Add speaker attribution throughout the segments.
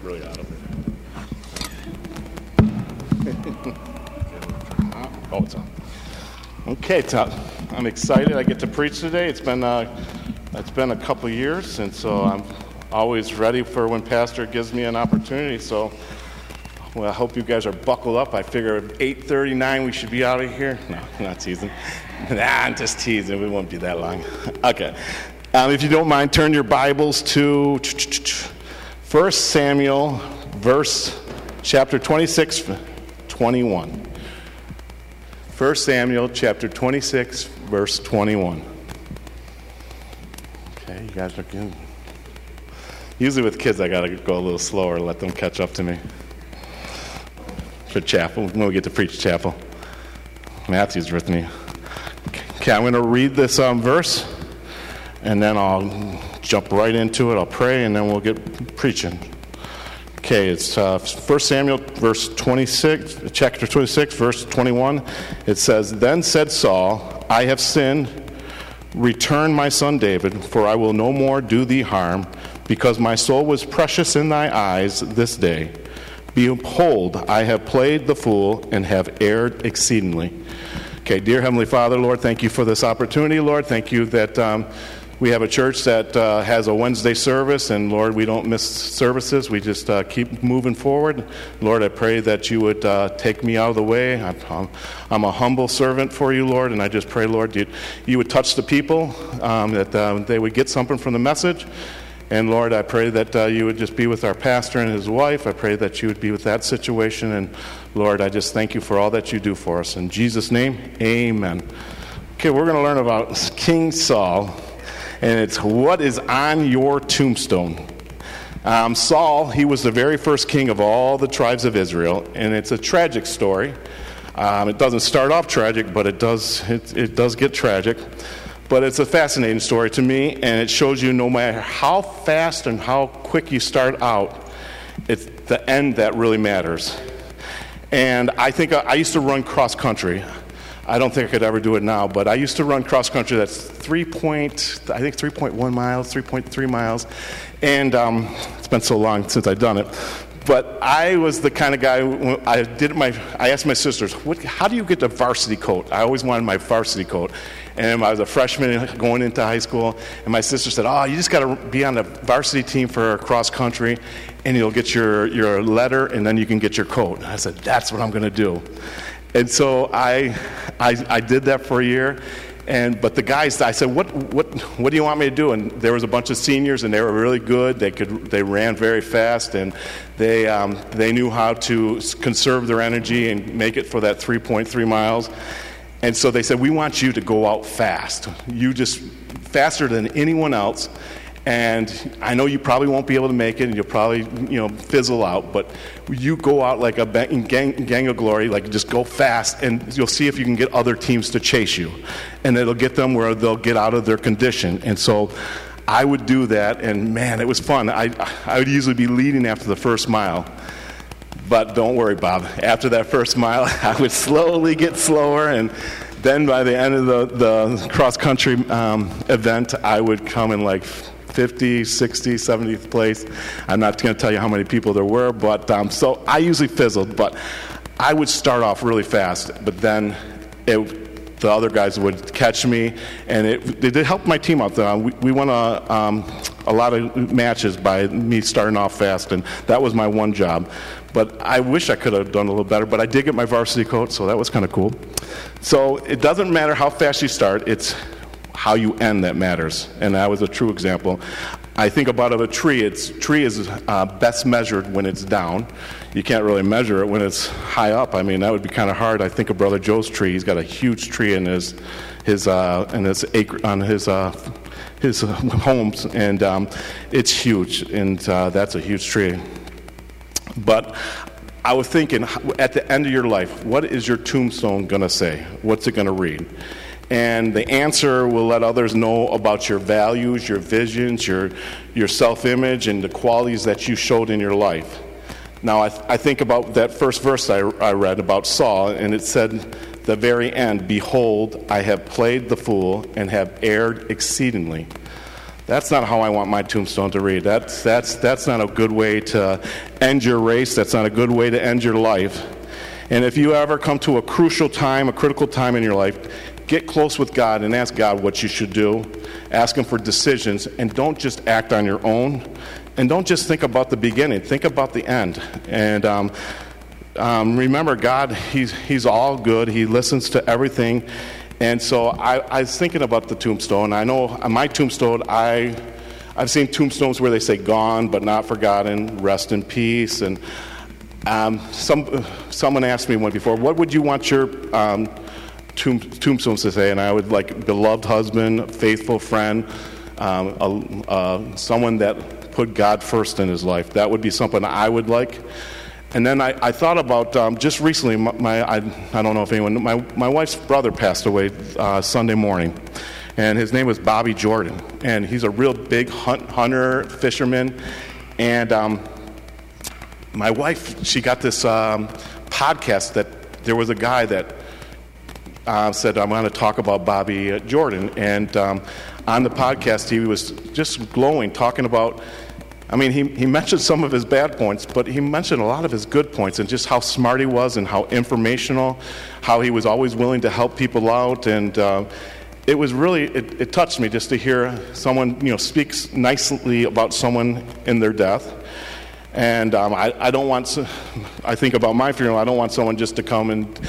Speaker 1: really out of it. Oh, it's on. Okay, Todd. I'm excited. I get to preach today. It's been a couple years, and so I'm always ready for when Pastor gives me an opportunity. So, well, I hope you guys are buckled up. I figure 8:39 we should be out of here. No, I'm not teasing. I'm just teasing. We won't be that long. Okay. If you don't mind, turn your Bibles to 1 Samuel, chapter 26, 21. 1 Samuel, chapter 26, verse 21. Okay, you guys are good. Usually with kids, I got to go a little slower, let them catch up to me. For chapel, when we get to preach chapel. Matthew's with me. Okay, I'm going to read this verse, and then I'll jump right into it. I'll pray, and then we'll get preaching. Okay, it's 1 Samuel, chapter 26, verse 21. It says, "Then said Saul, I have sinned. Return my son David, for I will no more do thee harm, because my soul was precious in thy eyes this day. Behold, I have played the fool and have erred exceedingly." Okay, dear Heavenly Father, Lord, thank you for this opportunity, Lord. Thank you that we have a church that has a Wednesday service, and Lord, we don't miss services. We just keep moving forward. Lord, I pray that you would take me out of the way. I'm a humble servant for you, Lord, and I just pray, Lord, you would touch the people, that they would get something from the message. And Lord, I pray that you would just be with our pastor and his wife. I pray that you would be with that situation. And Lord, I just thank you for all that you do for us. In Jesus' name, amen. Okay, we're going to learn about King Saul. And it's what is on your tombstone. Saul, he was the very first king of all the tribes of Israel. And it's a tragic story. It doesn't start off tragic, but it does get tragic. But it's a fascinating story to me, and it shows you no matter how fast and how quick you start out, it's the end that really matters. And I think I used to run cross country. I don't think I could ever do it now, but I used to run cross country. That's 3.1 miles, 3.3 miles, and it's been so long since I've done it. But I was the kind of guy, I asked my sisters, how do you get the varsity coat? I always wanted my varsity coat. And I was a freshman going into high school, and my sister said, you just got to be on the varsity team for cross country, and you'll get your letter, and then you can get your coat. And I said, that's what I'm going to do. And so I did that for a year. But the guys, I said, what do you want me to do? And there was a bunch of seniors, and they were really good. They ran very fast, and they knew how to conserve their energy and make it for that 3.3 miles. And so they said, we want you to go out fast. You just faster than anyone else. And I know you probably won't be able to make it, and you'll probably fizzle out. But you go out like a gang of glory, like just go fast, and you'll see if you can get other teams to chase you. And it'll get them where they'll get out of their condition. And so I would do that, and man, it was fun. I would usually be leading after the first mile. But don't worry, Bob. After that first mile, I would slowly get slower, and then by the end of the cross-country event, I would come in like 50, 60, 70th place. I'm not going to tell you how many people there were, but so I usually fizzled. But I would start off really fast, but then the other guys would catch me, and it did help my team out there. We won a lot of matches by me starting off fast, and that was my one job. But I wish I could have done a little better, but I did get my varsity coat, so that was kind of cool. So it doesn't matter how fast you start, it's how you end that matters, and that was a true example. I think about a tree. Tree is best measured when it's down. You can't really measure it when it's high up. I mean, that would be kind of hard. I think of Brother Joe's tree. He's got a huge tree in his acre on his homes, and it's huge, and that's a huge tree. But I was thinking, at the end of your life, what is your tombstone going to say? What's it going to read? And the answer will let others know about your values, your visions, your self-image, and the qualities that you showed in your life. Now, I think about that first verse I read about Saul, and it said, the very end, "Behold, I have played the fool and have erred exceedingly." That's not how I want my tombstone to read. That's not a good way to end your race. That's not a good way to end your life. And if you ever come to a crucial time, a critical time in your life, get close with God and ask God what you should do. Ask Him for decisions, and don't just act on your own. And don't just think about the beginning. Think about the end. And remember, God, He's all good. He listens to everything. And so I was thinking about the tombstone. I know on my tombstone, I've seen tombstones where they say "gone but not forgotten," "rest in peace." And someone asked me one before, "What would you want your tombstones to say?" And I would like "beloved husband, faithful friend, someone that put God first in his life." That would be something I would like. And then I thought about just recently. I don't know if anyone. My wife's brother passed away Sunday morning, and his name was Bobby Jordan, and he's a real big hunter, fisherman. And my wife, she got this podcast that there was a guy that said, "I'm going to talk about Bobby Jordan," and on the podcast he was just glowing, talking about. I mean, he mentioned some of his bad points, but he mentioned a lot of his good points and just how smart he was and how informational, how he was always willing to help people out. And it was really, it touched me just to hear someone, speak nicely about someone in their death. And I don't want, I think about my funeral, I don't want someone just to come and,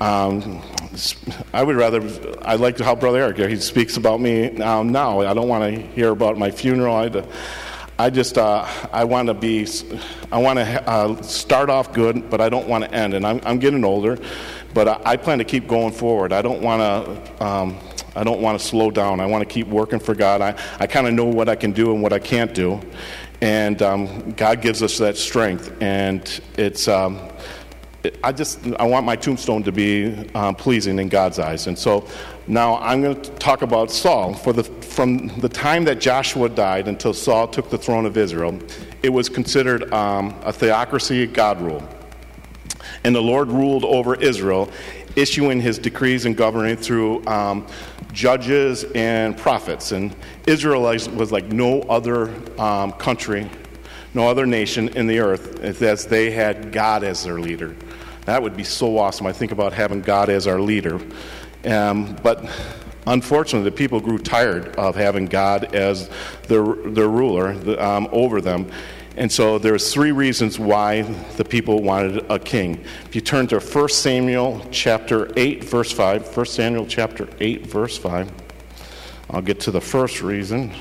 Speaker 1: I like how Brother Eric, he speaks about me now. I don't want to hear about my funeral. I want to start off good, but I don't want to end. And I'm getting older, but I plan to keep going forward. I don't want to slow down. I want to keep working for God. I kind of know what I can do and what I can't do, and God gives us that strength. And it's I want my tombstone to be pleasing in God's eyes. And so now I'm going to talk about Saul. From the time that Joshua died until Saul took the throne of Israel, it was considered a theocracy, God rule. And the Lord ruled over Israel, issuing his decrees and governing through judges and prophets. And Israel was like no other country, no other nation in the earth, as they had God as their leader. That would be so awesome. I think about having God as our leader. But unfortunately, the people grew tired of having God as their ruler over them. And so there's 3 reasons why the people wanted a king. If you turn to 1 Samuel chapter 8, verse 5, 1 Samuel chapter 8, verse 5, I'll get to the first reason.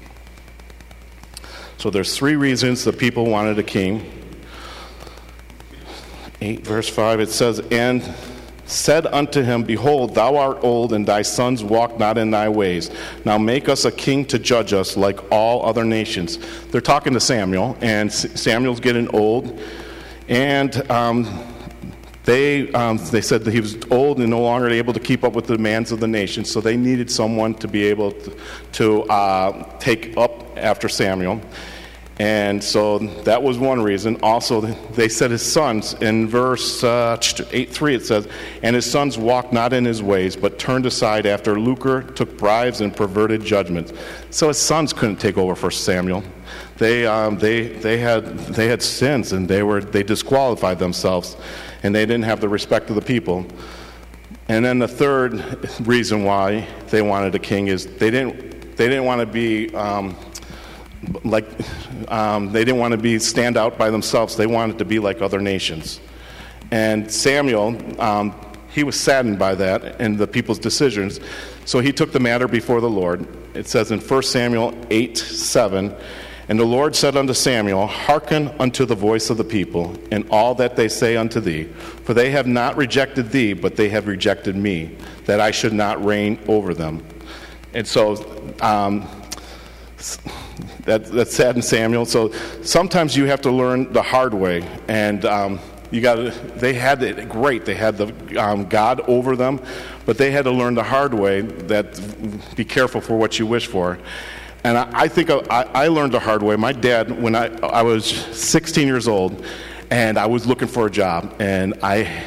Speaker 1: So there's 3 reasons the people wanted a king. 8, verse 5, it says, "And said unto him, Behold, thou art old, and thy sons walk not in thy ways. Now make us a king to judge us like all other nations." They're talking to Samuel, and Samuel's getting old. And they said that he was old and no longer able to keep up with the demands of the nation, so they needed someone to be able to take up after Samuel. And so that was one reason. Also, they said his sons, in verse 8:3 it says, "And his sons walked not in his ways, but turned aside after lucre, took bribes, and perverted judgments." So his sons couldn't take over for Samuel. They had sins, and they disqualified themselves, and they didn't have the respect of the people. And then the third reason why they wanted a king is they didn't want to be they didn't want to be stand out by themselves. They wanted to be like other nations. And Samuel, he was saddened by that and the people's decisions, so he took the matter before the Lord. It says in 1 Samuel 8:7, "And the Lord said unto Samuel, Hearken unto the voice of the people, and all that they say unto thee. For they have not rejected thee, but they have rejected me, that I should not reign over them." And so that saddened Samuel. So sometimes you have to learn the hard way, and they had it great. They had the God over them, but they had to learn the hard way. That be careful for what you wish for. And I think I learned the hard way. My dad, when I was 16 years old, and I was looking for a job, and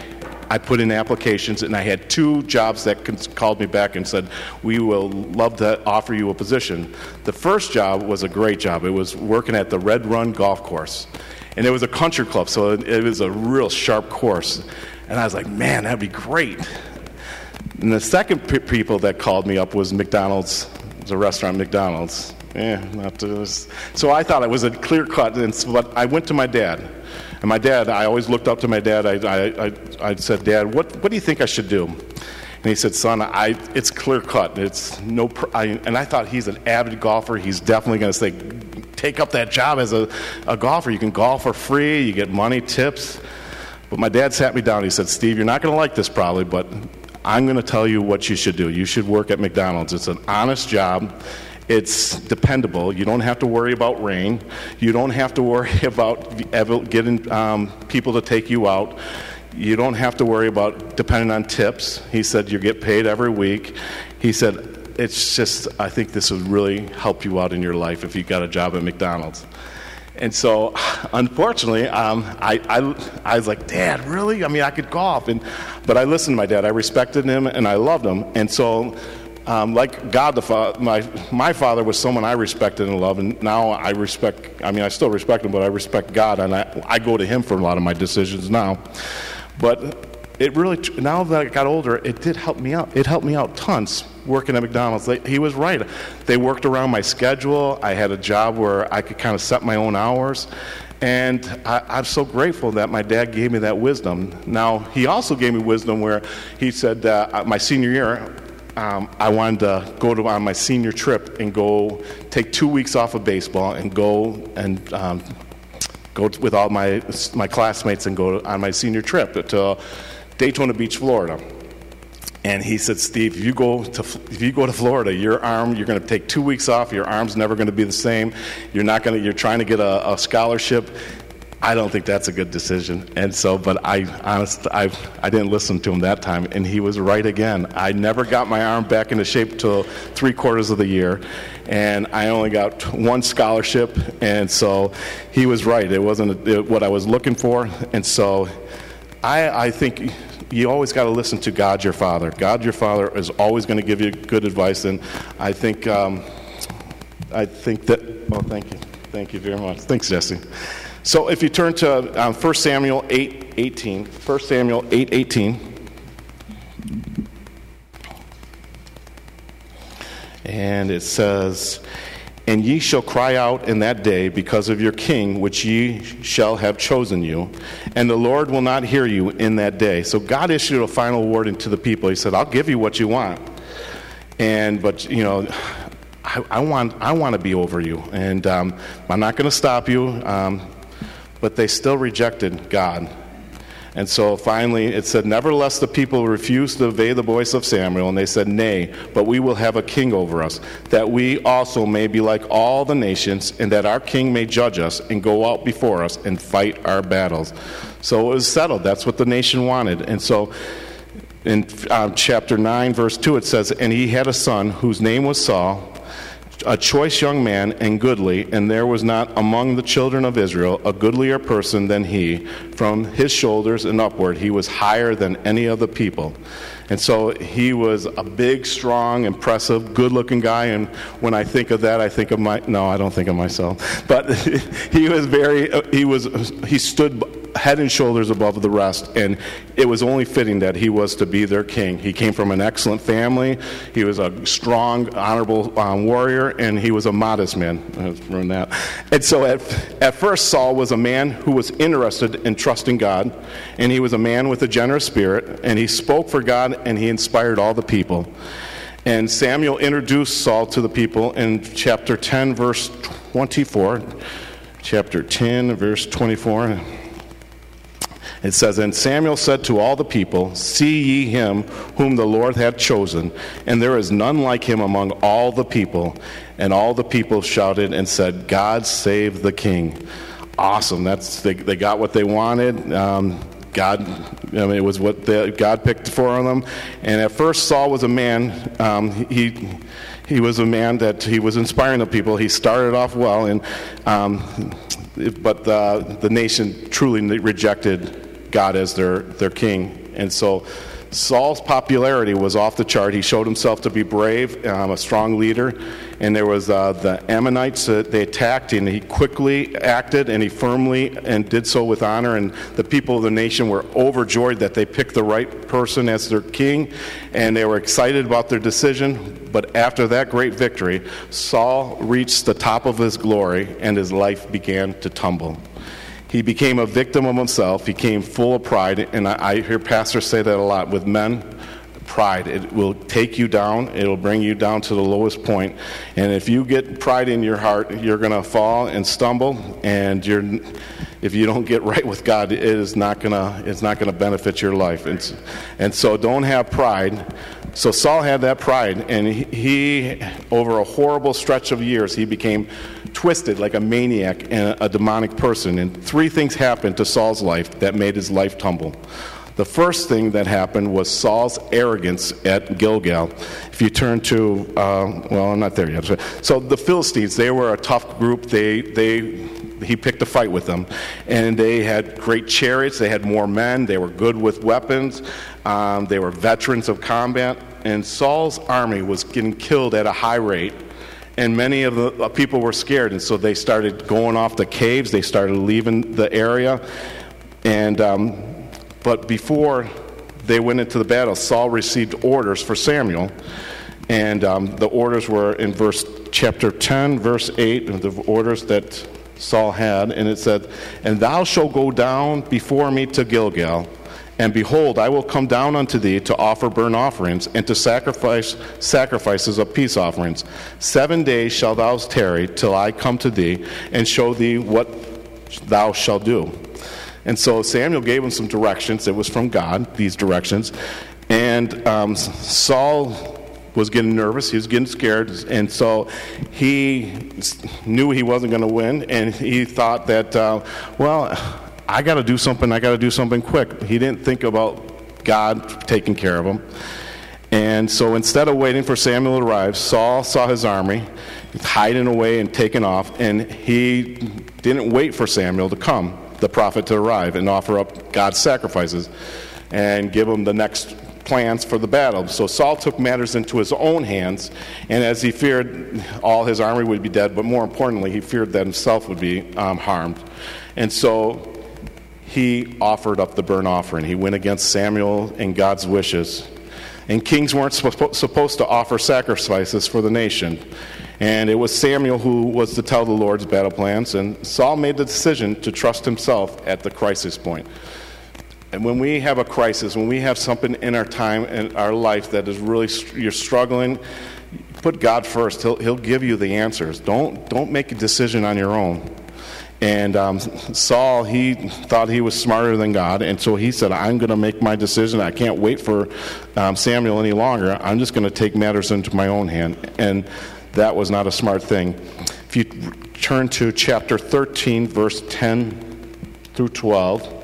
Speaker 1: I put in applications, and I had 2 jobs that called me back and said, we will love to offer you a position. The first job was a great job. It was working at the Red Run Golf Course. And it was a country club, so it was a real sharp course. And I was like, man, that'd be great. And the second people that called me up was McDonald's. It was a restaurant, McDonald's. So I thought it was a clear cut, but I went to my dad. And my dad, I always looked up to my dad. I said, Dad, what do you think I should do? And he said, son, it's clear cut. And I thought he's an avid golfer. He's definitely going to say, take up that job as a golfer. You can golf for free. You get money, tips. But my dad sat me down. He said, Steve, you're not going to like this probably, but I'm going to tell you what you should do. You should work at McDonald's. It's an honest job. It's dependable. You don't have to worry about rain. You don't have to worry about getting people to take you out. You don't have to worry about depending on tips. He said you get paid every week. He said, it's just, I think this would really help you out in your life if you got a job at McDonald's. And so, unfortunately, I was like, Dad, really? I mean, I could golf. But I listened to my dad. I respected him, and I loved him. And so, like God, my father was someone I respected and loved, and now I still respect him, but I respect God, and I go to him for a lot of my decisions now. But it really, now that I got older, it did help me out. It helped me out tons working at McDonald's. He was right. They worked around my schedule. I had a job where I could kind of set my own hours. And I'm so grateful that my dad gave me that wisdom. Now, he also gave me wisdom where he said my senior year, I wanted to go on my senior trip and go take 2 weeks off of baseball and go with all my classmates and go on my senior trip to Daytona Beach, Florida. And he said, Steve, if you go to Florida, you're going to take 2 weeks off. Your arm's never going to be the same. You're trying to get a scholarship. I don't think that's a good decision. And so, but I didn't listen to him that time, and he was right again. I never got my arm back into shape till 3/4 of the year, and I only got 1 scholarship. And so, he was right. It wasn't what I was looking for. And so, I think you always got to listen to God, your Father. God, your Father, is always going to give you good advice, and I think that. Oh, thank you very much. Thanks, Jesse. So if you turn to 1 Samuel 8:18, 1 Samuel 8:18, and it says, "And ye shall cry out in that day because of your king, which ye shall have chosen you, and the Lord will not hear you in that day." So God issued a final warning to the people. He said, "I'll give you what you want, but you know, I want to be over you, and I'm not going to stop you." But they still rejected God. And so finally it said, "Nevertheless the people refused to obey the voice of Samuel, and they said, Nay, but we will have a king over us, that we also may be like all the nations, and that our king may judge us and go out before us and fight our battles." So it was settled. That's what the nation wanted. And so in chapter 9, verse 2, it says, "And he had a son whose name was Saul, a choice young man and goodly, and there was not among the children of Israel a goodlier person than he. From his shoulders and upward he was higher than any of the people." And so he was a big, strong, impressive, good-looking guy. And when I think of that, I think of I don't think of myself. But he stood head and shoulders above the rest, and it was only fitting that he was to be their king. He came from an excellent family. He was a strong, honorable warrior, and he was a modest man. And so at first, Saul was a man who was interested in trusting God, and he was a man with a generous spirit, and he spoke for God, and he inspired all the people. And Samuel introduced Saul to the people in chapter 10, verse 24. Chapter 10, verse 24. It says, "And Samuel said to all the people, See ye him whom the Lord hath chosen, and there is none like him among all the people. And all the people shouted and said, God save the king." Awesome. They got what they wanted. It was what God picked for them. And at first, Saul was a man. He was a man that he was inspiring the people. He started off well, but the nation truly rejected God as their king. And so Saul's popularity was off the chart. He showed himself to be brave, a strong leader. And there was the Ammonites that they attacked, and he quickly acted, and he firmly and did so with honor. And the people of the nation were overjoyed that they picked the right person as their king, and they were excited about their decision. But after that great victory, Saul reached the top of his glory, and his life began to tumble. He became a victim of himself. He became full of pride. And I hear pastors say that a lot with men. Pride, it will take you down. It'll bring you down to the lowest point. And if you get pride in your heart, you're going to fall and stumble. And if you don't get right with God, it's not going to benefit your life. And so don't have pride. So Saul had that pride, and he over a horrible stretch of years, he became twisted like a maniac and a demonic person. And 3 things happened to Saul's life that made his life tumble. The first thing that happened was Saul's arrogance at Gilgal. If you turn to, I'm not there yet. So the Philistines, they were a tough group. He picked a fight with them. And they had great chariots. They had more men. They were good with weapons. They were veterans of combat. And Saul's army was getting killed at a high rate. And many of the people were scared. And so they started going off the caves. They started leaving the area. And but before they went into the battle, Saul received orders for Samuel. And the orders were in chapter 10, verse 8, the orders that Saul had. And it said, "And thou shalt go down before me to Gilgal. And behold, I will come down unto thee to offer burnt offerings, and to sacrifice sacrifices of peace offerings. 7 days shalt thou tarry till I come to thee, and show thee what thou shalt do." And so Samuel gave him some directions. It was from God, these directions. And Saul was getting nervous. He was getting scared. And so he knew he wasn't going to win. And he thought that, I got to do something. I got to do something quick. He didn't think about God taking care of him. And so instead of waiting for Samuel to arrive, Saul saw his army hiding away and taking off. And he didn't wait for Samuel to come, the prophet, to arrive and offer up God's sacrifices and give him the next plans for the battle. So Saul took matters into his own hands, and as he feared all his army would be dead, but more importantly, he feared that himself would be harmed. And so he offered up the burnt offering. He went against Samuel and God's wishes. And kings weren't supposed to offer sacrifices for the nation. And it was Samuel who was to tell the Lord's battle plans. And Saul made the decision to trust himself at the crisis point. And when we have a crisis, when we have something in our time and our life that is really, you're struggling, put God first. He'll give you the answers. Don't make a decision on your own. And Saul, he thought he was smarter than God, and so he said, I'm going to make my decision. I can't wait for Samuel any longer. I'm just going to take matters into my own hand. And that was not a smart thing. If you turn to chapter 13, verse 10 through 12.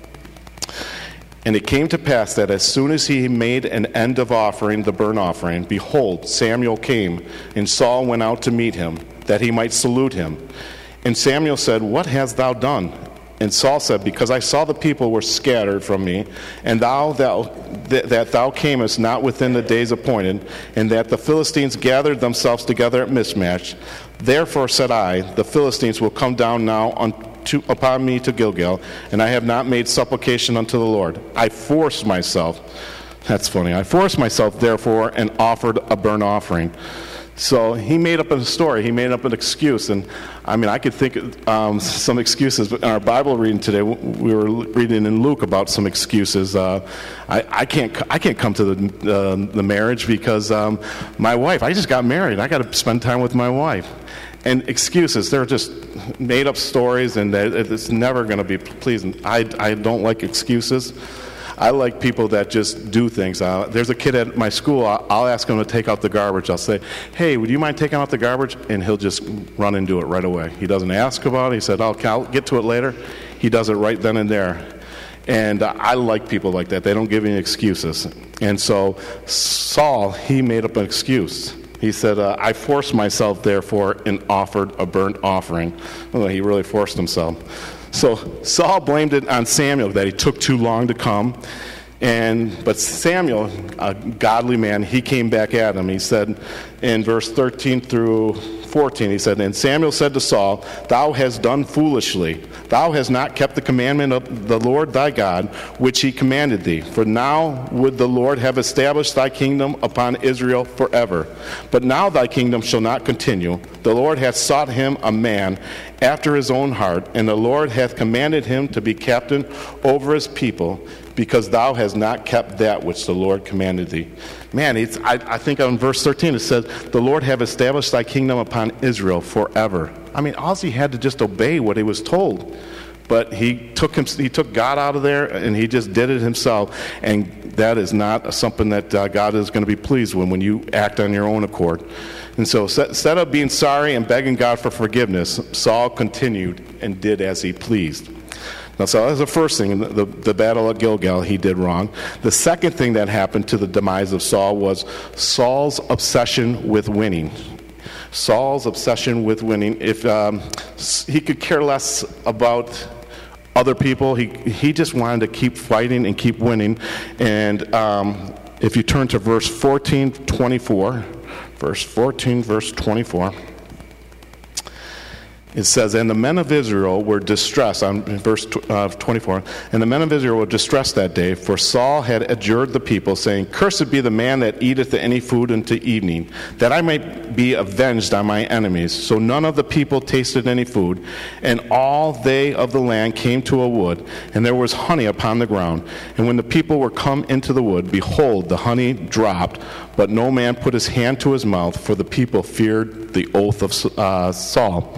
Speaker 1: And it came to pass that as soon as he made an end of offering the burnt offering, behold, Samuel came, and Saul went out to meet him, that he might salute him. And Samuel said, What hast thou done? And Saul said, Because I saw the people were scattered from me, and that thou camest not within the days appointed, and that the Philistines gathered themselves together at Michmash. Therefore said I, The Philistines will come down now upon me to Gilgal, and I have not made supplication unto the Lord. I forced myself. That's funny. I forced myself, therefore, and offered a burnt offering. So he made up a story. He made up an excuse. And I could think of some excuses. But in our Bible reading today, we were reading in Luke about some excuses. I can't come to the marriage because my wife. I just got married. I got to spend time with my wife. And excuses. They're just made up stories, and it's never going to be pleasing. I don't like excuses. I like people that just do things. There's a kid at my school, I'll ask him to take out the garbage. I'll say, hey, would you mind taking out the garbage? And he'll just run and do it right away. He doesn't ask about it. He said, I'll get to it later. He does it right then and there. And I like people like that. They don't give any excuses. And so Saul, he made up an excuse. He said, I forced myself, therefore, and offered a burnt offering. Well, he really forced himself. So Saul blamed it on Samuel that he took too long to come. But Samuel, a godly man, he came back at him. He said in verse 13 through 14, he said, "And Samuel said to Saul, Thou hast done foolishly. Thou hast not kept the commandment of the Lord thy God, which he commanded thee. For now would the Lord have established thy kingdom upon Israel forever. But now thy kingdom shall not continue. The Lord hath sought him a man after his own heart, and the Lord hath commanded him to be captain over his people, because thou hast not kept that which the Lord commanded thee." Man, I think on verse 13 it says, "The Lord have established thy kingdom upon Israel forever." I mean, all he had to just obey what he was told. But he took God out of there, and he just did it himself. And that is not something that God is going to be pleased with when you act on your own accord. And so instead of being sorry and begging God for forgiveness, Saul continued and did as he pleased. Now, so that was the first thing, the battle at Gilgal, he did wrong. The second thing that happened to the demise of Saul was Saul's obsession with winning. Saul's obsession with winning. If he could care less about other people, he just wanted to keep fighting and keep winning. And if you turn to verse 24, it says, "And the men of Israel were distressed," on verse 24, "And the men of Israel were distressed that day, for Saul had adjured the people, saying, Cursed be the man that eateth any food unto evening, that I might be avenged on my enemies. So none of the people tasted any food, and all they of the land came to a wood, and there was honey upon the ground. And when the people were come into the wood, behold, the honey dropped, but no man put his hand to his mouth, for the people feared the oath of Saul."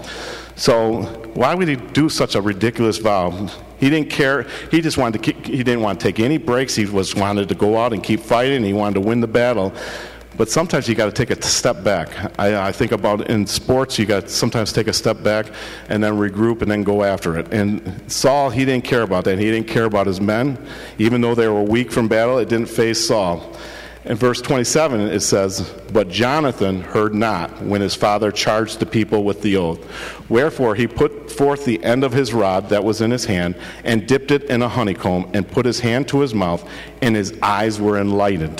Speaker 1: So why would he do such a ridiculous vow? He didn't care. He just wanted to he didn't want to take any breaks. He wanted to go out and keep fighting. He wanted to win the battle. But sometimes you got to take a step back. I think about in sports, you got to sometimes take a step back and then regroup and then go after it. And Saul, he didn't care about that. He didn't care about his men. Even though they were weak from battle, it didn't faze Saul. In verse 27, it says, "But Jonathan heard not when his father charged the people with the oath. Wherefore he put forth the end of his rod that was in his hand, and dipped it in a honeycomb, and put his hand to his mouth, and his eyes were enlightened."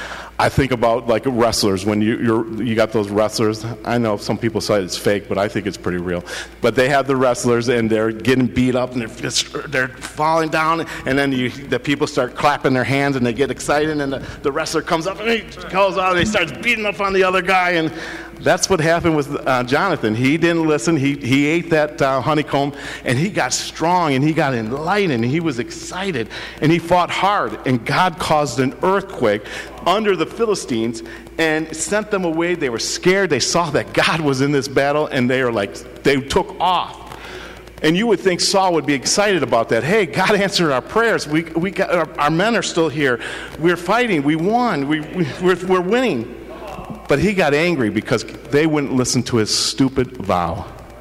Speaker 1: I think about like wrestlers, when you got those wrestlers. I know some people say it's fake, but I think it's pretty real. But they have the wrestlers, and they're getting beat up, and they're falling down, and then the people start clapping their hands, and they get excited, and the wrestler comes up, and he goes out, and he starts beating up on the other guy, and that's what happened with Jonathan. He didn't listen. He ate that honeycomb, and he got strong, and he got enlightened, and he was excited, and he fought hard, and God caused an earthquake under the Philistines and sent them away. They were scared. They saw that God was in this battle, and they took off. And you would think Saul would be excited about that. Hey, God answered our prayers. We got our men are still here. We're fighting. We won. We're winning. But he got angry because they wouldn't listen to his stupid vow.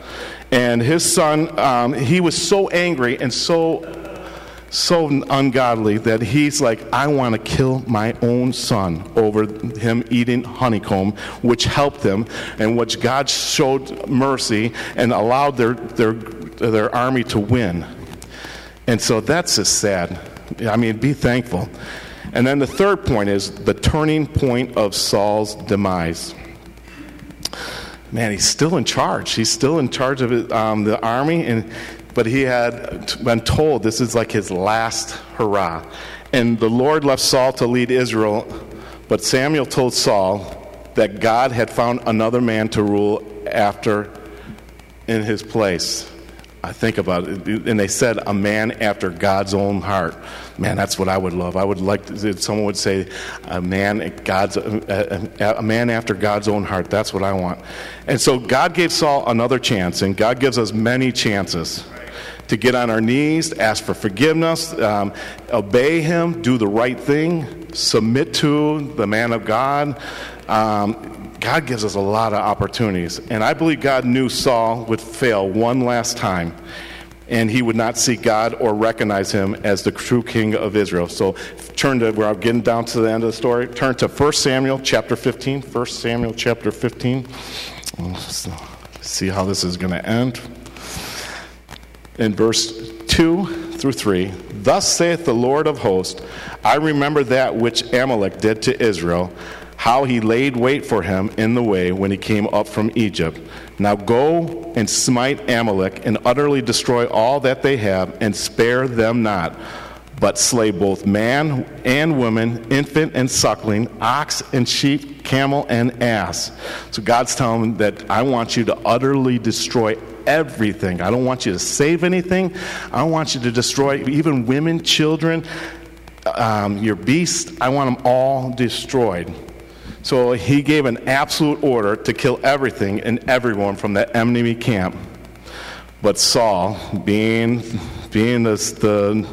Speaker 1: And his son, he was so angry and so ungodly that he's like, I want to kill my own son over him eating honeycomb, which helped him, and which God showed mercy and allowed their army to win. And so that's just sad. I mean, be thankful. And then the third point is the turning point of Saul's demise. Man, he's still in charge. He's still in charge of the army, but he had been told this is like his last hurrah. And the Lord left Saul to lead Israel, but Samuel told Saul that God had found another man to rule in his place. I think about it, and they said a man after God's own heart. Man, that's what I would love. I would like if someone would say a man after God's own heart. That's what I want. And so God gave Saul another chance, and God gives us many chances to get on our knees, ask for forgiveness, obey him, do the right thing, submit to the man of God. God gives us a lot of opportunities. And I believe God knew Saul would fail one last time, and he would not seek God or recognize him as the true king of Israel. So we're getting down to the end of the story. Turn to 1 Samuel chapter 15. 1 Samuel chapter 15. See how this is going to end. In verse 2 through 3, "Thus saith the Lord of hosts, I remember that which Amalek did to Israel, how he laid wait for him in the way when he came up from Egypt. Now go and smite Amalek and utterly destroy all that they have, and spare them not, but slay both man and woman, infant and suckling, ox and sheep, camel and ass." So God's telling them that I want you to utterly destroy everything. I don't want you to save anything. I don't want you to destroy even women, children, your beasts. I want them all destroyed. So he gave an absolute order to kill everything and everyone from that enemy camp. But Saul, being the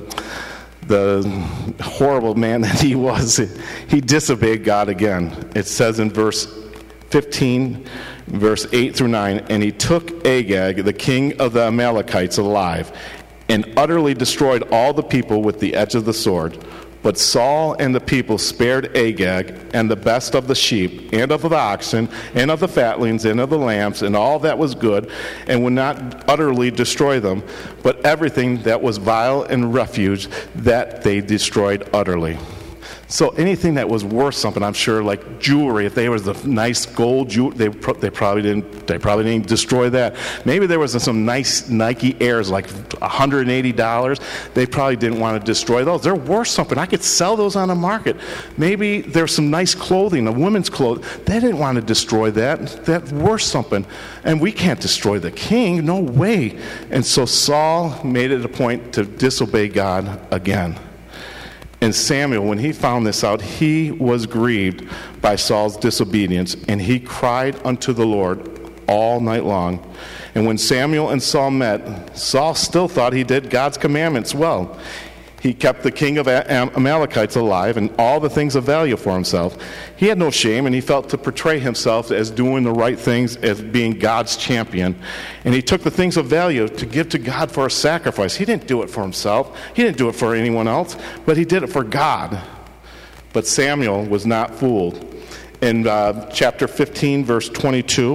Speaker 1: horrible man that he was, he disobeyed God again. It says in verse 15, verse 8 through 9, "And he took Agag, the king of the Amalekites, alive, and utterly destroyed all the people with the edge of the sword. But Saul and the people spared Agag and the best of the sheep and of the oxen and of the fatlings and of the lambs and all that was good, and would not utterly destroy them, but everything that was vile and refuse that they destroyed utterly." So anything that was worth something, I'm sure, like jewelry, if there was a nice gold jewelry, they probably didn't destroy that. Maybe there was some nice Nike Airs, like $180. They probably didn't want to destroy those. They're worth something. I could sell those on the market. Maybe there's some nice clothing, a women's clothing. They didn't want to destroy that. That's worth something. And we can't destroy the king. No way. And so Saul made it a point to disobey God again. And Samuel, when he found this out, he was grieved by Saul's disobedience, and he cried unto the Lord all night long. And when Samuel and Saul met, Saul still thought he did God's commandments well. He kept the king of Amalekites alive and all the things of value for himself. He had no shame, and he felt to portray himself as doing the right things, as being God's champion. And he took the things of value to give to God for a sacrifice. He didn't do it for himself. He didn't do it for anyone else, but he did it for God. But Samuel was not fooled. In chapter 15, verse 22,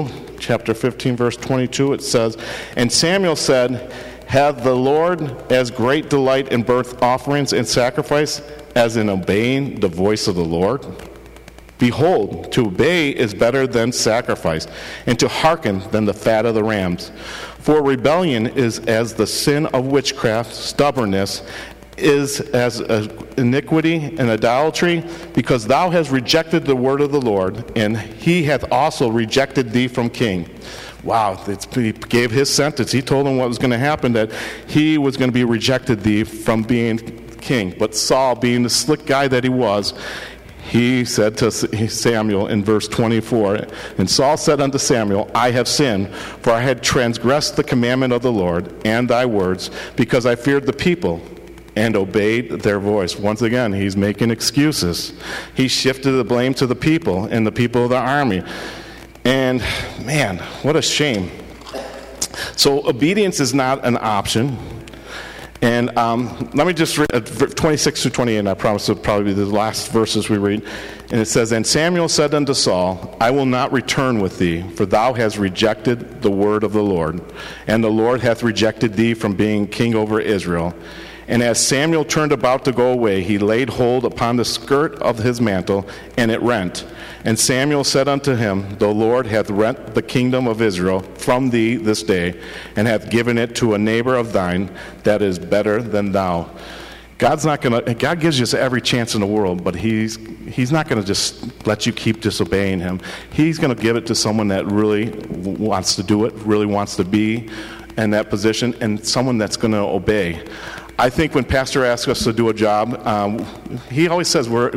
Speaker 1: it says, "And Samuel said, Hath the Lord as great delight in burnt offerings and sacrifice as in obeying the voice of the Lord? Behold, to obey is better than sacrifice, and to hearken than the fat of the rams. For rebellion is as the sin of witchcraft, stubbornness is as iniquity and idolatry, because thou hast rejected the word of the Lord, and he hath also rejected thee from king." Wow, he gave his sentence. He told him what was going to happen, that he was going to be rejected thee from being king. But Saul, being the slick guy that he was, he said to Samuel in verse 24, "And Saul said unto Samuel, I have sinned, for I had transgressed the commandment of the Lord and thy words, because I feared the people and obeyed their voice." Once again, he's making excuses. He shifted the blame to the people and the people of the army. And man, what a shame. So obedience is not an option. And let me just read 26 through 28, and I promise it'll probably be the last verses we read. And it says, "And Samuel said unto Saul, I will not return with thee, for thou hast rejected the word of the Lord, and the Lord hath rejected thee from being king over Israel. And as Samuel turned about to go away, he laid hold upon the skirt of his mantle, and it rent. And Samuel said unto him, The Lord hath rent the kingdom of Israel from thee this day, and hath given it to a neighbor of thine that is better than thou." God gives you every chance in the world, but he's not going to just let you keep disobeying him. He's going to give it to someone that really wants to do it, really wants to be in that position, and someone that's going to obey. I think when Pastor asks us to do a job, he always says we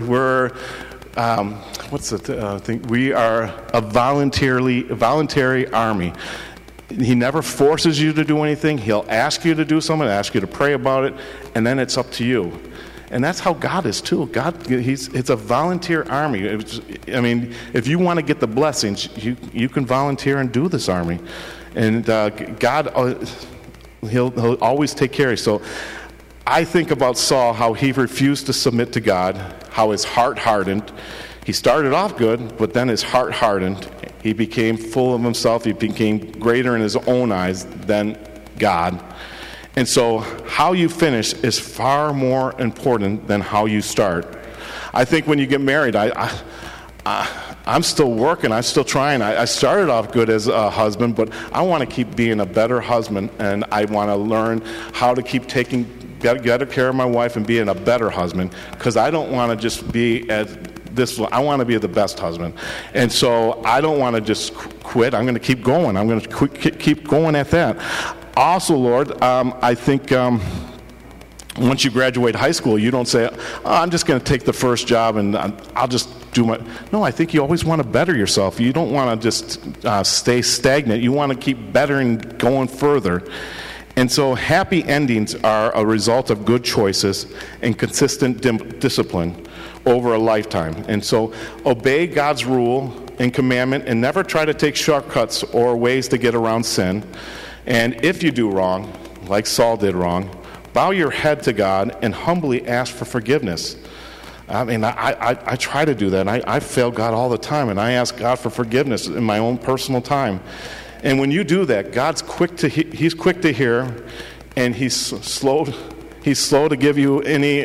Speaker 1: are a voluntary army. He never forces you to do anything. He'll ask you to do something, ask you to pray about it, and then it's up to you. And that's how God is too. It's a volunteer army. If you want to get the blessings, you can volunteer and do this army. And God, he'll always take care of you. So I think about Saul, how he refused to submit to God, how his heart hardened. He started off good, but then his heart hardened. He became full of himself. He became greater in his own eyes than God. And so how you finish is far more important than how you start. I think when you get married, I'm still working. I'm still trying. I started off good as a husband, but I want to keep being a better husband, and I want to learn how to keep taking better care of my wife and being a better husband, because I don't want to just be at this. I want to be the best husband, and so I don't want to just quit. I'm going to keep going. I'm going to keep going at that. Also, Lord, I think once you graduate high school, you don't say, I'm just going to take the first job and I'll just do my... No, I think you always want to better yourself. You don't want to just stay stagnant. You want to keep bettering, going further. And so happy endings are a result of good choices and consistent discipline over a lifetime. And so obey God's rule and commandment, and never try to take shortcuts or ways to get around sin. And if you do wrong, like Saul did wrong, bow your head to God and humbly ask for forgiveness. I mean, I try to do that. I fail God all the time, and I ask God for forgiveness in my own personal time. And when you do that, God's quick to He's quick to hear, and He's slow to give you any.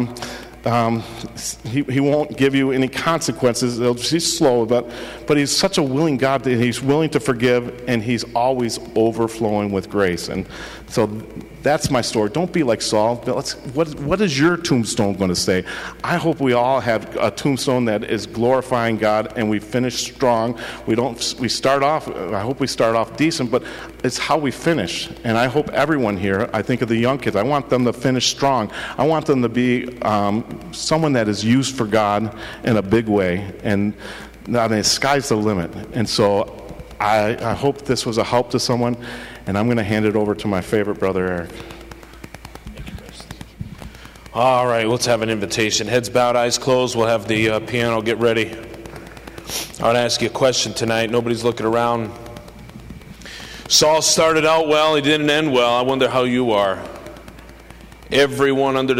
Speaker 1: He won't give you any consequences. He's slow, but He's such a willing God that He's willing to forgive, and He's always overflowing with grace. And so that's my story. Don't be like Saul. What is your tombstone going to say? I hope we all have a tombstone that is glorifying God, and we finish strong. We start off, I hope we start off decent, but it's how we finish. And I hope everyone here, I think of the young kids, I want them to finish strong. I want them to be someone that is used for God in a big way. And I mean, sky's the limit. And so I hope this was a help to someone. And I'm going to hand it over to my favorite brother, Eric.
Speaker 2: All right, let's have an invitation. Heads bowed, eyes closed. We'll have the piano get ready. I want to ask you a question tonight. Nobody's looking around. Saul started out well. He didn't end well. I wonder how you are. Everyone under the